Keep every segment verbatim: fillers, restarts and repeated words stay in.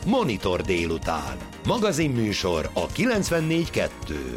Monitor délután. Magazinműsor a kilencvennégy kettőn.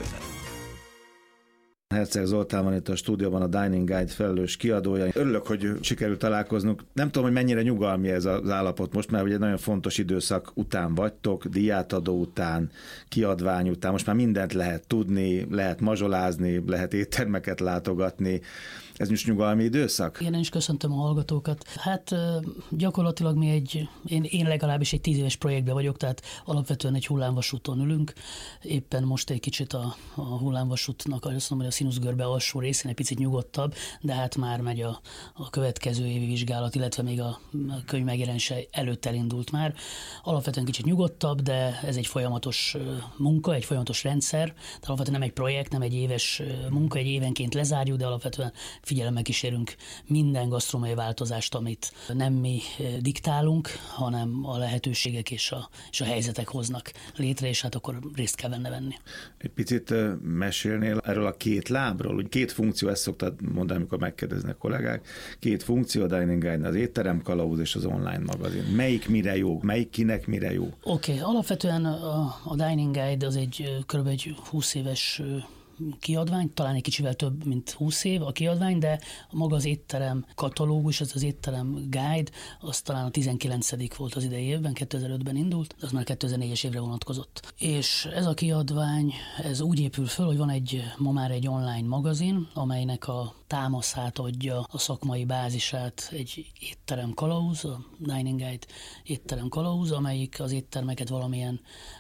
Herceg Zoltán van itt a stúdióban, a Dining Guide felelős kiadója. Örülök, hogy sikerült találkoznunk. Nem tudom, hogy mennyire nyugalmi ez az állapot most, mert ugye nagyon fontos időszak után vagytok, díjátadó után, kiadvány után. Most már mindent lehet tudni, lehet mazsolázni, lehet éttermeket látogatni. Ez most nyugalmi időszak? Én is köszöntöm a hallgatókat. Hát gyakorlatilag mi egy, én, én legalábbis egy tíz éves projektben vagyok, tehát alapvetően egy hullámvasúton ülünk. Éppen most egy kicsit a, a hullámvasútnak, azt mondom, hogy a színuszgörbe alsó részén egy picit nyugodtabb, de hát már megy a, a következő évi vizsgálat, illetve még a, a könyv megjelenése előtt elindult már. Alapvetően kicsit nyugodtabb, de ez egy folyamatos munka, egy folyamatos rendszer. Tehát alapvetően nem egy projekt, nem egy éves munka, egy évenként lezárjuk, de alapvetően figyelemmel kísérünk minden gasztronómiai változást, amit nem mi diktálunk, hanem a lehetőségek és a, és a helyzetek hoznak létre, és hát akkor részt kell benne venni. Egy picit mesélnél erről a két lábról, úgy két funkció, ezt szoktad mondani, amikor megkérdeznek kollégák, két funkció, a Dining Guide, az étterem kalauz és az online magazin. Melyik mire jó? Melyik kinek mire jó? Oké, okay, alapvetően a, a Dining Guide az egy kb. egy húsz éves kiadvány, talán egy kicsivel több, mint húsz év a kiadvány, de maga az étterem katalógus, az az étterem guide, az talán a tizenkilencedik volt az idei évben, kétezer-ötben indult, az már kétezer-négyes évre vonatkozott. És ez a kiadvány, ez úgy épül föl, hogy van egy, ma már egy online magazin, amelynek a támaszát adja, a szakmai bázisát egy étterem kalauz, a Dining Guide étterem kalauz, amelyik az éttermeket valamilyen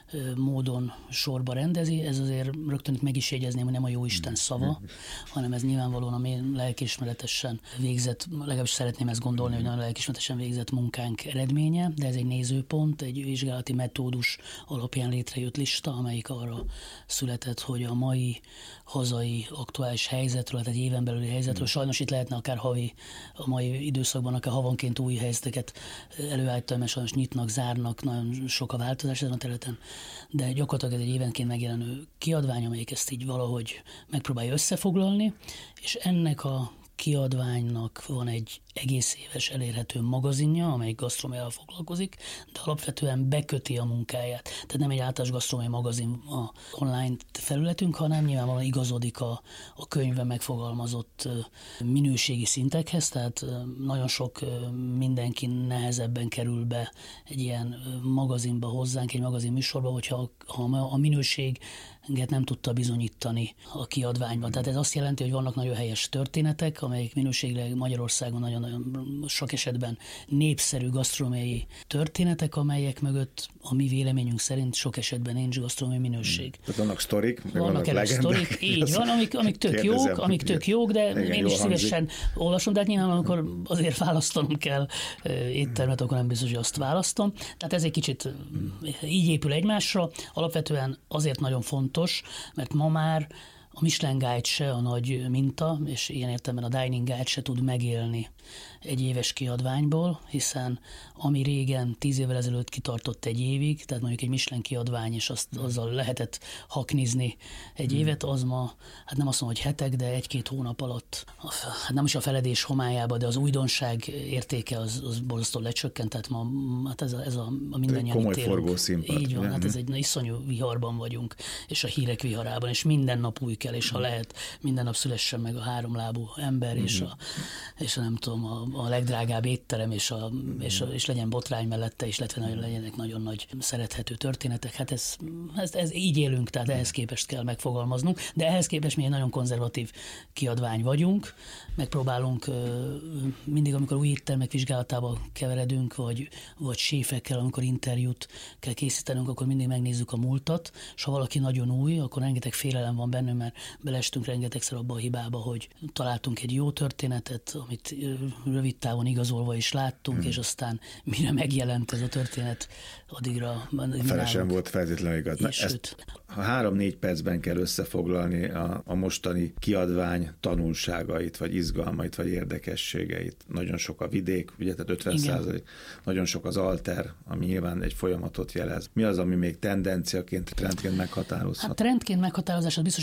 módon sorba rendezi. Ez azért rögtön itt meg is jegyezném, hogy nem a jóisten szava, hanem ez nyilvánvalóan a mi lelkiismeretesen végzett, legalábbis szeretném ezt gondolni, hogy nagyon lelkiismeretesen végzett munkánk eredménye, de ez egy nézőpont, egy vizsgálati metódus alapján létrejött lista, amelyik arra született, hogy a mai hazai aktuális helyzetről, tehát egy éven belüli helyzetről, sajnos itt lehetne akár havi, a mai időszakban akár havonként új helyzeteket előállítani, mert sajnos nyitnak, zárnak, nagyon sok a változás ezen a területen, de gyakorlatilag ez egy évenként megjelenő kiadvány, amelyik ezt így valahogy megpróbálja összefoglalni, és ennek a kiadványnak van egy egész éves elérhető magazinja, amely gasztronómiával foglalkozik, de alapvetően beköti a munkáját. Tehát nem egy általános gasztronómiai magazin a online felületünk, hanem nyilvánvalóan igazodik a, a könyvben megfogalmazott minőségi szintekhez, tehát nagyon sok mindenki nehezebben kerül be egy ilyen magazinba hozzánk, egy magazin műsorba, hogyha ha a minőség nem tudta bizonyítani a kiadványban. Tehát ez azt jelenti, hogy vannak nagyon helyes történetek, amelyek minőségileg Magyarországon nagyon-nagyon sok esetben népszerű gasztronómiai történetek, amelyek mögött a mi véleményünk szerint sok esetben nincs gasztronómiai minőség. Hmm. Tehát vannak sztorik, meg vannak, vannak vannak sztorik, így van, amik, amik tök jók, amik tök jók, de igen, én is szívesen hangzik. Olvasom, de hát nyilván amikor azért választanom kell éttermet, akkor nem biztos, hogy azt választom. Tehát ez egy kicsit így épül egymásra. Alapvetően azért nagyon fontos, mert ma már a Michelin Guide se a nagy minta, és ilyen értelemben a Dining Guide se tud megélni egy éves kiadványból, hiszen ami régen tíz évvel ezelőtt kitartott egy évig, tehát mondjuk egy Michelin kiadvány, és azt, azzal lehetett haknizni egy hmm. évet, az ma, hát nem azt mondom, hogy hetek, de egy-két hónap alatt, hát nem is a feledés homályába, de az újdonság értéke az, az borzasztó lecsökkent, tehát ma hát ez a, ez a, a mindannyian komoly forgószínpad. Így van, hát ez egy iszonyú viharban vagyunk, és a hírek viharában, és minden nap új kell, és ha lehet, minden nap szülessen meg a háromlábú ember, hmm. és, a, és a nem tudom, a, a legdrágább étterem, és, a, és, a, és legyen botrány mellette, és illetve nagyon, legyenek nagyon nagy szerethető történetek. Hát ez, ez, ez így élünk, tehát ehhez képest kell megfogalmaznunk, de ehhez képest mi egy nagyon konzervatív kiadvány vagyunk, megpróbálunk mindig, amikor új éttermek vizsgálatába keveredünk, vagy, vagy séfekkel, amikor interjút kell készítenünk, akkor mindig megnézzük a múltat, és ha valaki nagyon új, akkor rengeteg félelem van bennünk, mert belestünk rengetegszer abba a hibába, hogy találtunk egy jó történetet, amit rövid távon igazolva is láttunk, hmm. és aztán mire megjelent ez a történet, addigra... Felesen volt feltétlenül igaz. Na, ezt, ha három-négy percben kell összefoglalni a, a mostani kiadvány tanulságait, vagy izgalmait, vagy érdekességeit. Nagyon sok a vidék, ugye, tehát ötven százalék, nagyon sok az alter, ami nyilván egy folyamatot jelez. Mi az, ami még tendenciaként, trendként meghatározhat? Hát trendként meghatározás, az biztos, hogy az alternek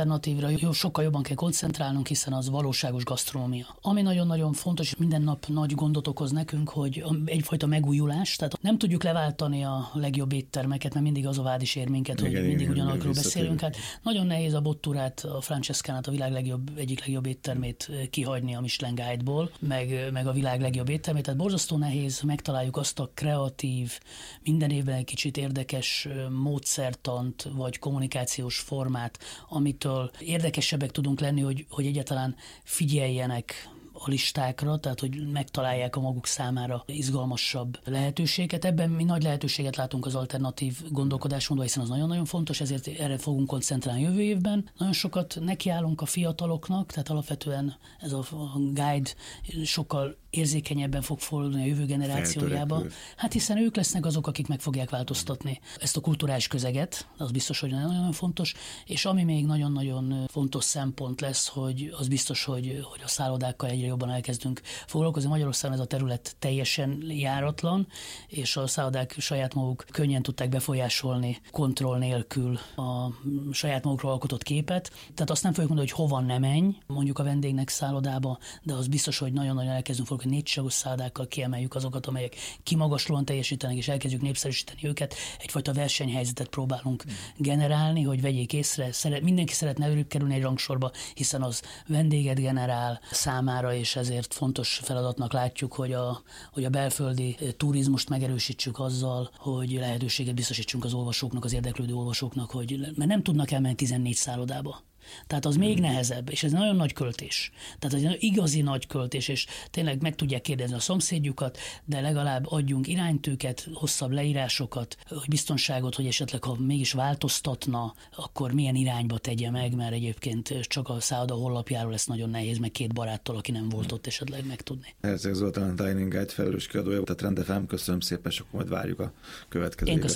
alternatívra jó, sokkal jobban kell koncentrálnunk, hiszen az valóságos gasztronómia. Ami nagyon-nagyon fontos, és minden nap nagy gondot okoz nekünk, hogy egyfajta megújulás, tehát nem tudjuk leváltani a legjobb éttermeket, mert mindig az a vád is ér minket, hogy igen, mindig igen, ugyanarról beszélünk. Hát nagyon nehéz a Botturát, a Francescánát, a világ legjobb, egyik legjobb éttermét kihagyni a Michelin Guide-ból, meg, meg a világ legjobb éttermét. Tehát borzasztó nehéz megtaláljuk azt a kreatív, minden évben egy kicsit érdekes módszertant, vagy kommunikációs formát, amitől érdekesebbek tudunk lenni, hogy, hogy egyáltalán figyeljenek a listákra, tehát hogy megtalálják a maguk számára izgalmasabb lehetőséget. Ebben mi nagy lehetőséget látunk az alternatív gondolkodásmódban, hiszen az nagyon-nagyon fontos, ezért erre fogunk koncentrálni jövő évben. Nagyon sokat nekiállunk a fiataloknak, tehát alapvetően ez a guide sokkal érzékenyebben fog fordulni a jövő generációjába. Feltörekvő. Hát hiszen ők lesznek azok, akik meg fogják változtatni ezt a kulturális közeget, az biztos, hogy nagyon-nagyon fontos, és ami még nagyon-nagyon fontos szempont lesz, hogy az biztos, hogy, hogy a szállodákkal egyre jobban elkezdünk foglalkozni. Magyarországon ez a terület teljesen járatlan, és a szállodák saját maguk könnyen tudták befolyásolni kontroll nélkül a saját magukról alkotott képet. Tehát azt nem fogjuk mondani, hogy hova ne menj, mondjuk a vendégnek szállodába, de az biztos, hogy nagyon-nagyon elkezdünk hogy négyságos szállodákkal kiemeljük azokat, amelyek kimagaslóan teljesítenek, és elkezdjük népszerűsíteni őket. Egyfajta versenyhelyzetet próbálunk mm. generálni, hogy vegyék észre. Szeret, mindenki szeretne előbb kerülni egy rangsorba, hiszen az vendéget generál számára, és ezért fontos feladatnak látjuk, hogy a, hogy a belföldi turizmust megerősítsük azzal, hogy lehetőséget biztosítsunk az olvasóknak, az érdeklődő olvasóknak, hogy, mert nem tudnak elmenni tizennégy szállodába. Tehát az még nehezebb, és ez nagyon nagy költés. Tehát ez egy igazi nagy költés, és tényleg meg tudják kérdezni a szomszédjukat, de legalább adjunk iránytűket, hosszabb leírásokat, hogy biztonságot, hogy esetleg ha mégis változtatna, akkor milyen irányba tegye meg, mert egyébként csak a szálloda honlapjáról lesz nagyon nehéz, meg két baráttól, aki nem volt ott esetleg megtudni. Herceg Zoltán, a Dining Guide felelős kiadója, tehát Trend ef em, köszönöm szépen, és akkor majd várjuk a következő.